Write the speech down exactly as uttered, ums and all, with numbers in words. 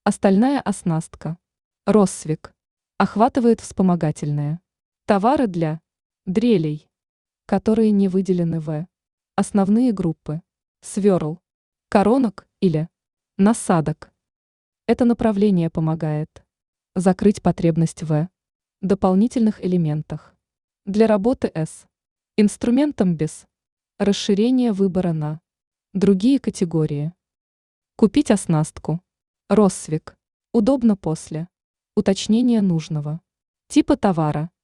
Остальная оснастка. Россвик. Охватывает вспомогательные. Товары для дрелей, которые не выделены в основные группы. Сверл. Коронок или насадок. Это направление помогает закрыть потребность в дополнительных элементах. Для работы с инструментом без расширения выбора на другие категории. Купить оснастку. Россвик. Удобно после уточнения нужного типа товара.